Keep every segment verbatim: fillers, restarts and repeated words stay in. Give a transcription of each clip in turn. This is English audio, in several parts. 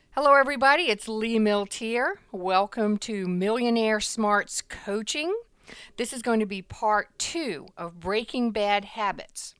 Hello, everybody. It's Lee Milt here. Welcome to Millionaire Smarts Coaching. This is going to be part two of Breaking Bad Habits.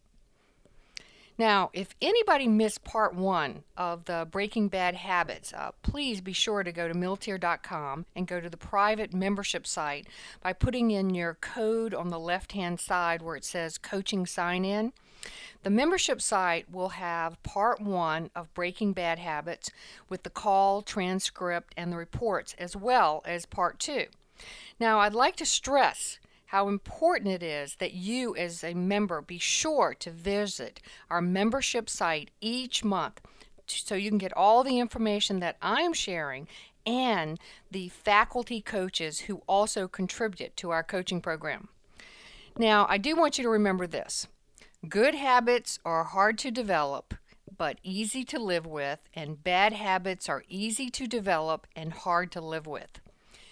Now, if anybody missed part one of the Breaking Bad Habits, uh, please be sure to go to miltier dot com and go to the private membership site by putting in your code on the left-hand side where it says Coaching Sign In. The membership site will have part one of Breaking Bad Habits with the call, transcript, and the reports, as well as part two. Now, I'd like to stress how important it is that you, as a member, be sure to visit our membership site each month so you can get all the information that I'm sharing and the faculty coaches who also contribute to our coaching program. Now, I do want you to remember this. Good habits are hard to develop, but easy to live with, and bad habits are easy to develop and hard to live with.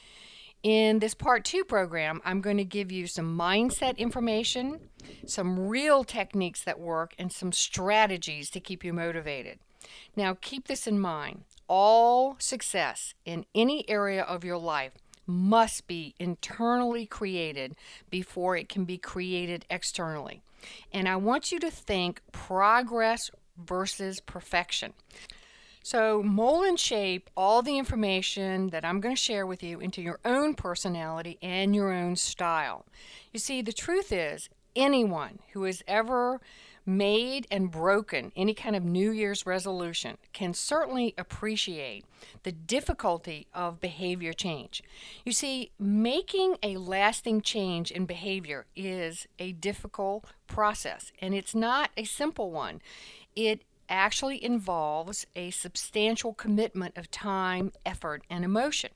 In this part two program, I'm going to give you some mindset information, some real techniques that work, and some strategies to keep you motivated. Now, keep this in mind. All success in any area of your life must be internally created before it can be created externally. And I want you to think progress versus perfection. So mold and shape all the information that I'm going to share with you into your own personality and your own style. You see, the truth is, anyone who has ever made and broken any kind of New Year's resolution can certainly appreciate the difficulty of behavior change. You see, making a lasting change in behavior is a difficult process, and it's not a simple one. It actually involves a substantial commitment of time, effort, and emotion.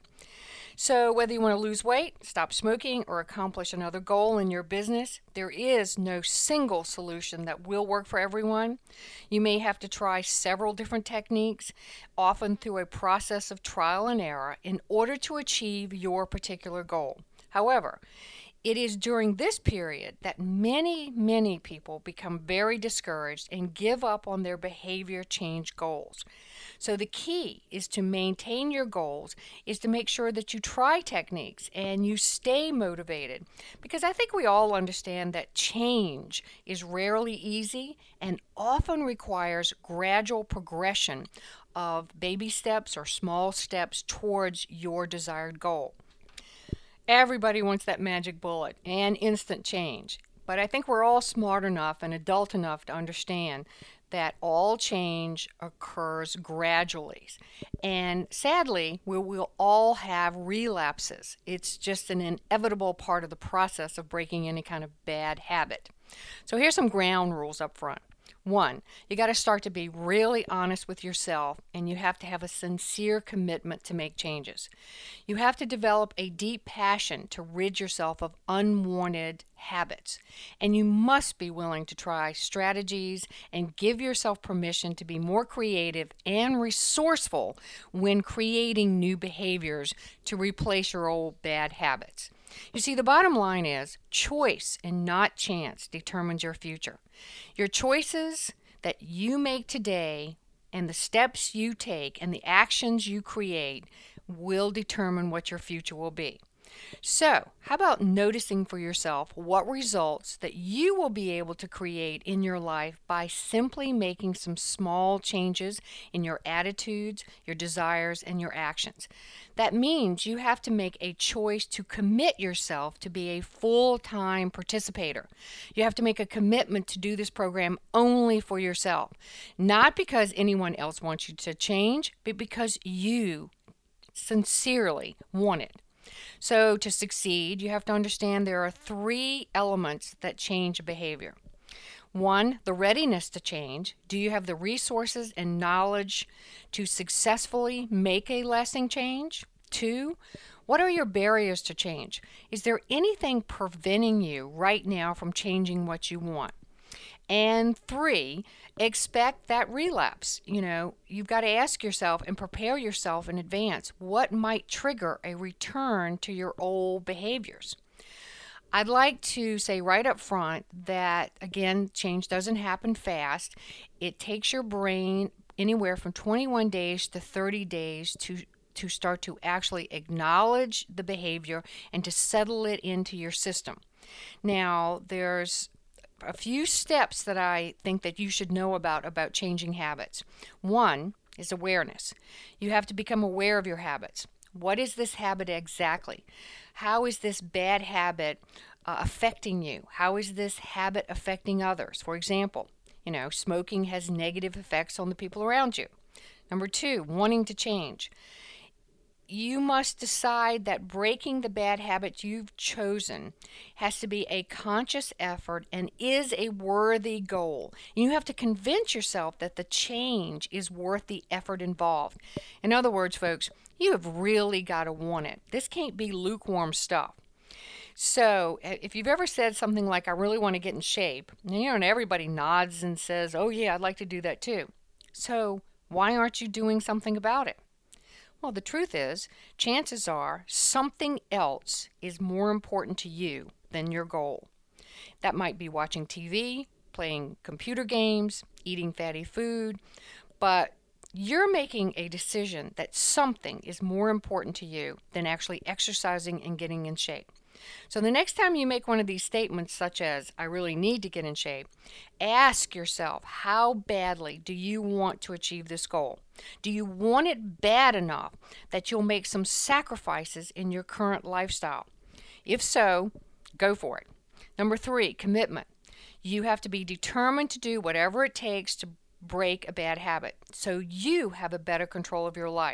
So whether you want to lose weight, stop smoking, or accomplish another goal in your business, there is no single solution that will work for everyone. You may have to try several different techniques, often through a process of trial and error, in order to achieve your particular goal. However, it is during this period that many, many people become very discouraged and give up on their behavior change goals. So the key is to maintain your goals, is to make sure that you try techniques and you stay motivated. Because I think we all understand that change is rarely easy and often requires gradual progression of baby steps or small steps towards your desired goal. Everybody wants that magic bullet and instant change, but I think we're all smart enough and adult enough to understand that all change occurs gradually. And sadly, we will all have relapses. It's just an inevitable part of the process of breaking any kind of bad habit. So here's some ground rules up front. One, you got to start to be really honest with yourself, and you have to have a sincere commitment to make changes. You have to develop a deep passion to rid yourself of unwanted habits, and you must be willing to try strategies and give yourself permission to be more creative and resourceful when creating new behaviors to replace your old bad habits. You see, the bottom line is choice and not chance determines your future. Your choices that you make today and the steps you take and the actions you create will determine what your future will be. So, how about noticing for yourself what results that you will be able to create in your life by simply making some small changes in your attitudes, your desires, and your actions? That means you have to make a choice to commit yourself to be a full-time participator. You have to make a commitment to do this program only for yourself, not because anyone else wants you to change, but because you sincerely want it. So to succeed, you have to understand there are three elements that change behavior. One, the readiness to change. Do you have the resources and knowledge to successfully make a lasting change? Two, what are your barriers to change? Is there anything preventing you right now from changing what you want? And three, expect that relapse. You know, you've got to ask yourself and prepare yourself in advance what might trigger a return to your old behaviors. I'd like to say right up front that, again, change doesn't happen fast. It takes your brain anywhere from twenty-one days to thirty days to to start to actually acknowledge the behavior and to settle it into your system. Now, there's a few steps that I think that you should know about about changing habits. One is awareness. You have to become aware of your habits. What is this habit exactly? How is this bad habit uh, affecting you? How is this habit affecting others? For example, you know, smoking has negative effects on the people around you. Number two, wanting to change. You must decide that breaking the bad habits you've chosen has to be a conscious effort and is a worthy goal. You have to convince yourself that the change is worth the effort involved. In other words, folks, you have really got to want it. This can't be lukewarm stuff. So if you've ever said something like, I really want to get in shape, you know, and everybody nods and says, oh yeah, I'd like to do that too. So why aren't you doing something about it? Well, the truth is, chances are something else is more important to you than your goal. That might be watching T V, playing computer games, eating fatty food, but you're making a decision that something is more important to you than actually exercising and getting in shape. So the next time you make one of these statements such as, I really need to get in shape, ask yourself, how badly do you want to achieve this goal? Do you want it bad enough that you'll make some sacrifices in your current lifestyle? If so, go for it. Number three, commitment. You have to be determined to do whatever it takes to break a bad habit so you have a better control of your life.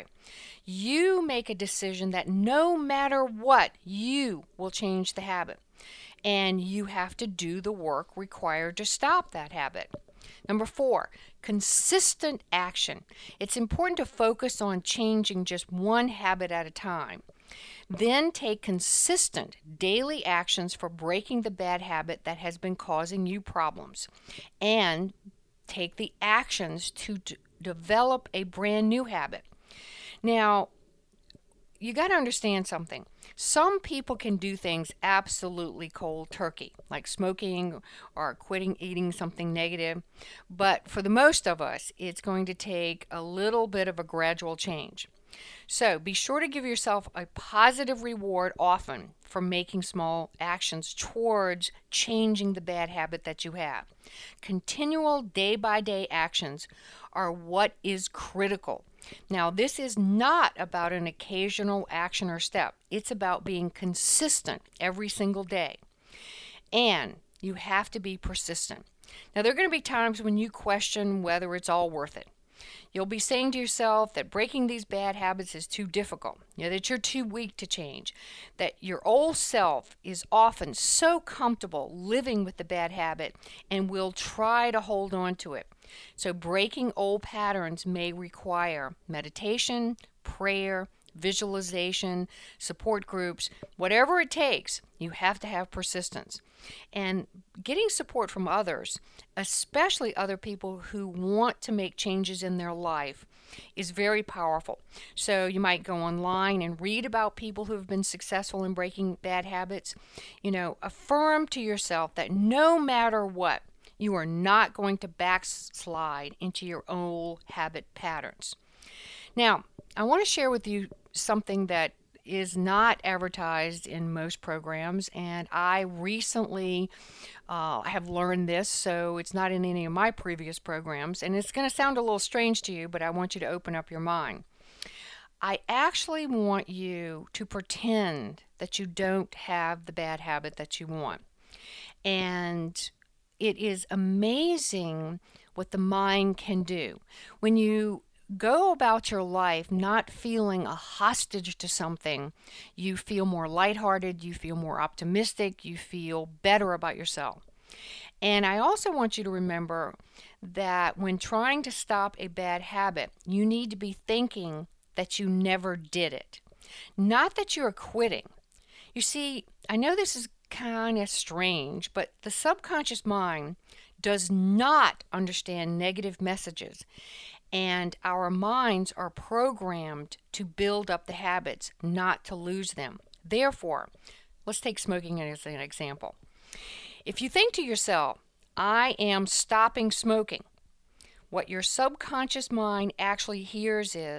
You make a decision that no matter what, you will change the habit, and you have to do the work required to stop that habit. Number four, consistent action. It's important to focus on changing just one habit at a time. Then take consistent daily actions for breaking the bad habit that has been causing you problems, and take the actions to d- develop a brand new habit. Now, you got to understand something. Some people can do things absolutely cold turkey, like smoking or quitting eating something negative. But for the most of us, it's going to take a little bit of a gradual change. So be sure to give yourself a positive reward often for making small actions towards changing the bad habit that you have. Continual day-by-day actions are what is critical. Now, this is not about an occasional action or step. It's about being consistent every single day. And you have to be persistent. Now, there are going to be times when you question whether it's all worth it. You'll be saying to yourself that breaking these bad habits is too difficult, you know, that you're too weak to change, that your old self is often so comfortable living with the bad habit and will try to hold on to it. So breaking old patterns may require meditation, prayer, visualization, support groups, whatever it takes. You have to have persistence. And getting support from others, especially other people who want to make changes in their life, is very powerful. So you might go online and read about people who have been successful in breaking bad habits. You know, affirm to yourself that no matter what, you are not going to backslide into your old habit patterns. Now, I want to share with you something that is not advertised in most programs, and I recently uh, have learned this, so it's not in any of my previous programs, and it's going to sound a little strange to you, but I want you to open up your mind. I actually want you to pretend that you don't have the bad habit that you want. And it is amazing what the mind can do. When you go about your life not feeling a hostage to something, you feel more lighthearted, you feel more optimistic, you feel better about yourself. And I also want you to remember that when trying to stop a bad habit, you need to be thinking that you never did it, not that you're quitting. You see, I know this is kind of strange, but the subconscious mind does not understand negative messages, and our minds are programmed to build up the habits, not to lose them. Therefore, let's take smoking as an example. If you think to yourself, I am stopping smoking, What your subconscious mind actually hears is